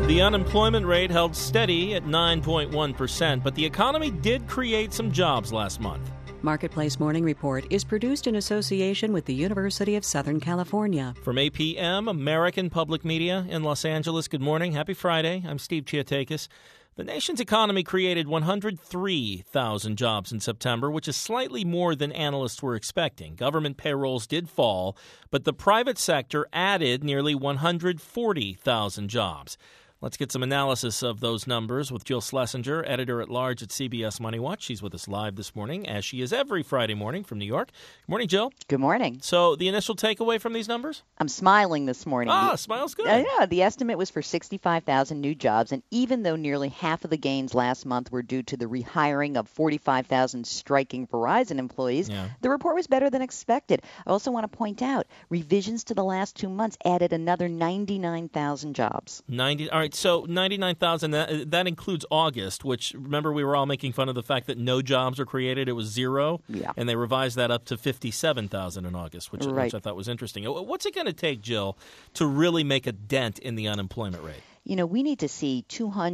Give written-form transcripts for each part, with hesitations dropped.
The unemployment rate held steady at 9.1%, but the economy did create some jobs last month. Marketplace Morning Report is produced in association with the University of Southern California. From APM, American Public Media in Los Angeles, good morning. Happy Friday. I'm Steve Chiatakis. The nation's economy created 103,000 jobs in September, which is slightly more than analysts were expecting. Government payrolls did fall, but the private sector added nearly 140,000 jobs. Let's get some analysis of those numbers with Jill Schlesinger, editor-at-large at CBS Money Watch. She's with us live this morning, as she is every Friday morning from New York. Good morning, Jill. Good morning. So the initial takeaway from these numbers? I'm smiling this morning. Smile's good. Yeah, the estimate was for 65,000 new jobs, and even though nearly half of the gains last month were due to the rehiring of 45,000 striking Verizon employees, the report was better than expected. I also want to point out, revisions to the last 2 months added another 99,000 jobs. All right. So 99,000, that includes August, which, remember, we were all making fun of the fact that no jobs were created. It was zero. Yeah. And they revised that up to 57,000 in August, which I thought was interesting. What's it going to take, Jill, to really make a dent in the unemployment rate? You know, we need to see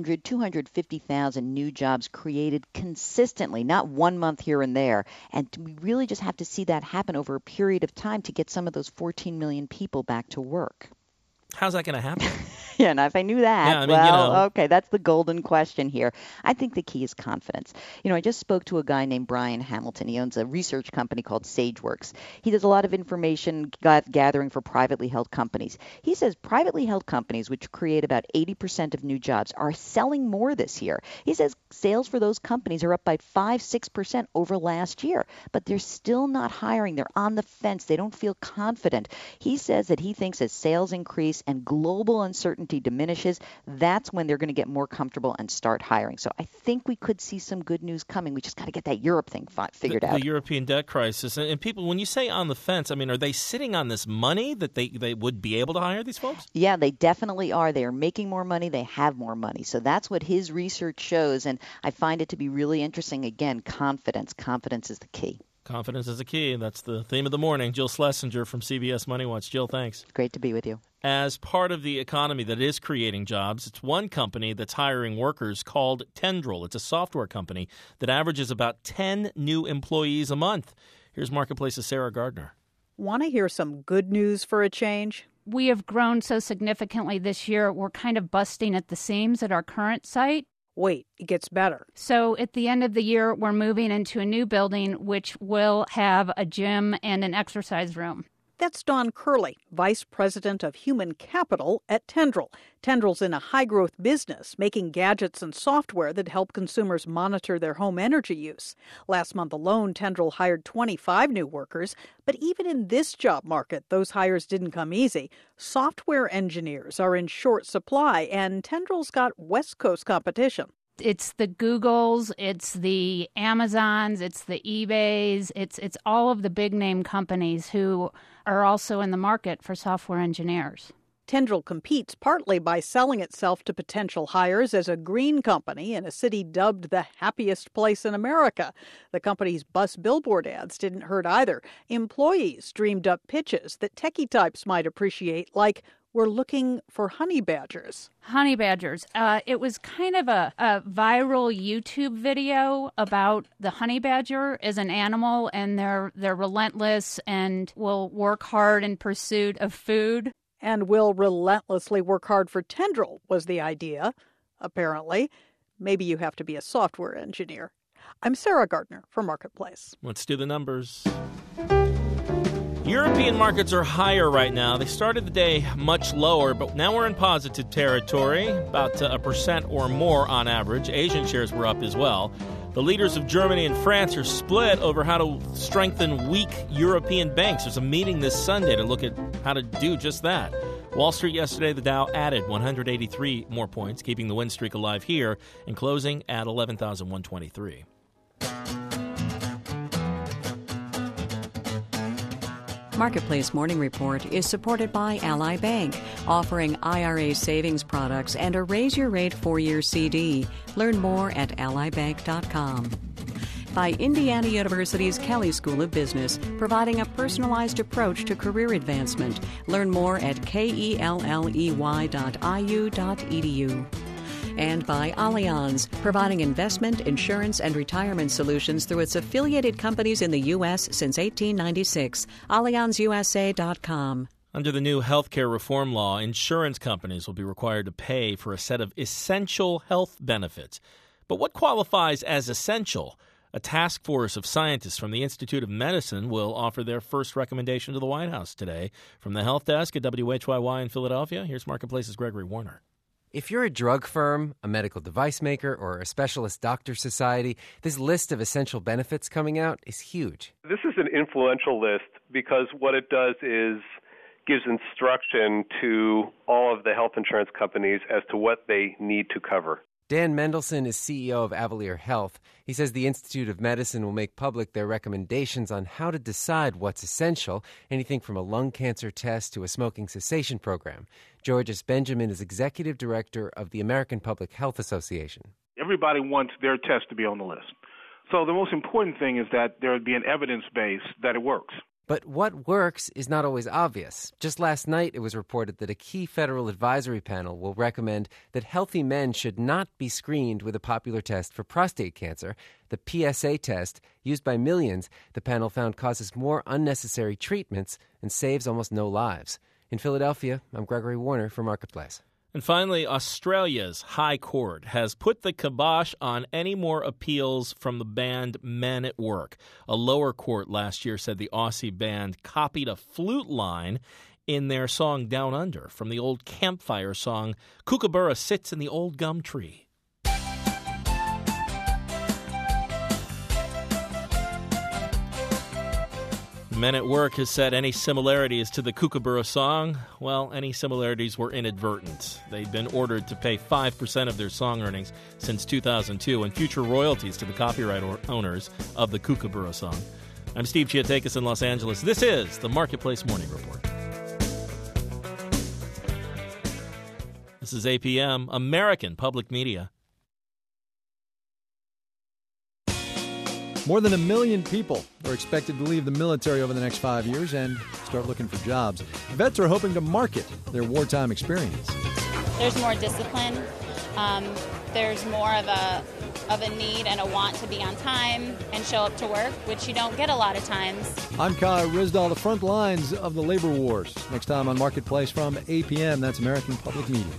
250,000 new jobs created consistently, not 1 month here and there. And we really just have to see that happen over a period of time to get some of those 14 million people back to work. How's that going to happen? Yeah, now if I knew that, okay, that's the golden question here. I think the key is confidence. You know, I just spoke to a guy named Brian Hamilton. He owns a research company called SageWorks. He does a lot of information gathering for privately held companies. He says privately held companies, which create about 80% of new jobs, are selling more this year. He says sales for those companies are up by 5-6% over last year, but they're still not hiring. They're on the fence. They don't feel confident. He says that he thinks as sales increase and global uncertainty diminishes, that's when they're going to get more comfortable and start hiring. So I think we could see some good news coming. We just got to get that Europe thing figured out. The European debt crisis. And people, when you say on the fence, I mean, are they sitting on this money that they would be able to hire these folks? Yeah, they definitely are. They are making more money. They have more money. So that's what his research shows. And I find it to be really interesting. Again, confidence. Confidence is the key. Confidence is the key. That's the theme of the morning. Jill Schlesinger from CBS Money Watch. Jill, thanks. Great to be with you. As part of the economy that is creating jobs, it's one company that's hiring workers called Tendril. It's a software company that averages about 10 new employees a month. Here's Marketplace's Sarah Gardner. Want to hear some good news for a change? We have grown so significantly this year, we're kind of busting at the seams at our current site. Wait, it gets better. So at the end of the year, we're moving into a new building, which will have a gym and an exercise room. That's Dawn Curley, Vice President of Human Capital at Tendril. Tendril's in a high-growth business, making gadgets and software that help consumers monitor their home energy use. Last month alone, Tendril hired 25 new workers. But even in this job market, those hires didn't come easy. Software engineers are in short supply, and Tendril's got West Coast competition. It's the Googles, it's the Amazons, it's the eBays, it's all of the big name companies who are also in the market for software engineers. Tendril competes partly by selling itself to potential hires as a green company in a city dubbed the happiest place in America. The company's bus billboard ads didn't hurt either. Employees dreamed up pitches that techie types might appreciate, like, "We're looking for honey badgers." Honey badgers. It was kind of a viral YouTube video about the honey badger as an animal, and they're relentless and will work hard in pursuit of food. And will relentlessly work hard for Tendril was the idea, apparently. Maybe you have to be a software engineer. I'm Sarah Gardner for Marketplace. Let's do the numbers. European markets are higher right now. They started the day much lower, but now we're in positive territory, about 1% or more on average. Asian shares were up as well. The leaders of Germany and France are split over how to strengthen weak European banks. There's a meeting this Sunday to look at how to do just that. Wall Street yesterday, the Dow added 183 more points, keeping the win streak alive here and closing at 11,123. Marketplace Morning Report is supported by Ally Bank, offering IRA savings products and a raise-your-rate 4-year CD. Learn more at allybank.com. by Indiana University's Kelley School of Business, providing a personalized approach to career advancement. Learn more at kelley.iu.edu. And by Allianz, providing investment, insurance, and retirement solutions through its affiliated companies in the U.S. since 1896. AllianzUSA.com. Under the new healthcare reform law, insurance companies will be required to pay for a set of essential health benefits. But what qualifies as essential? A task force of scientists from the Institute of Medicine will offer their first recommendation to the White House today. From the Health Desk at WHYY in Philadelphia, here's Marketplace's Gregory Warner. If you're a drug firm, a medical device maker, or a specialist doctor society, this list of essential benefits coming out is huge. This is an influential list because what it does is gives instruction to all of the health insurance companies as to what they need to cover. Dan Mendelsohn is CEO of Avalere Health. He says the Institute of Medicine will make public their recommendations on how to decide what's essential, anything from a lung cancer test to a smoking cessation program. Georges Benjamin is executive director of the American Public Health Association. Everybody wants their test to be on the list. So the most important thing is that there would be an evidence base that it works. But what works is not always obvious. Just last night, it was reported that a key federal advisory panel will recommend that healthy men should not be screened with a popular test for prostate cancer. The PSA test, used by millions, the panel found causes more unnecessary treatments and saves almost no lives. In Philadelphia, I'm Gregory Warner for Marketplace. And finally, Australia's High Court has put the kibosh on any more appeals from the band Men at Work. A lower court last year said the Aussie band copied a flute line in their song Down Under from the old campfire song Kookaburra Sits in the Old Gum Tree. Men at Work has said any similarities to the Kookaburra song, well, any similarities were inadvertent. They'd been ordered to pay 5% of their song earnings since 2002 and future royalties to the copyright owners of the Kookaburra song. I'm Steve Chiatakis in Los Angeles. This is the Marketplace Morning Report. This is APM, American Public Media. More than 1 million people are expected to leave the military over the next 5 years and start looking for jobs. Vets are hoping to market their wartime experience. There's more discipline. There's more of a need and a want to be on time and show up to work, which you don't get a lot of times. I'm Kai Rizdal, the front lines of the labor wars. Next time on Marketplace from APM, that's American Public Media.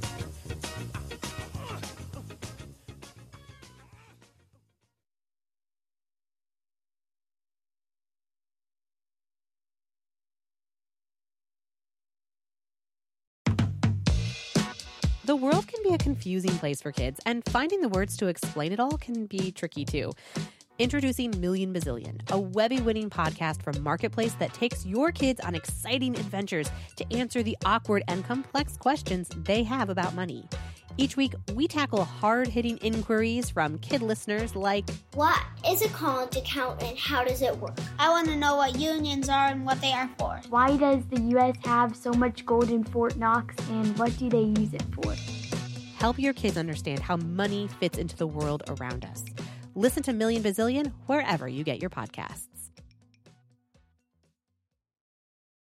The world can be a confusing place for kids, and finding the words to explain it all can be tricky too. Introducing Million Bazillion, a Webby-winning podcast from Marketplace that takes your kids on exciting adventures to answer the awkward and complex questions they have about money. Each week, we tackle hard-hitting inquiries from kid listeners like, what is a college account and how does it work? I want to know what unions are and what they are for. Why does the U.S. have so much gold in Fort Knox and what do they use it for? Help your kids understand how money fits into the world around us. Listen to Million Bazillion wherever you get your podcasts.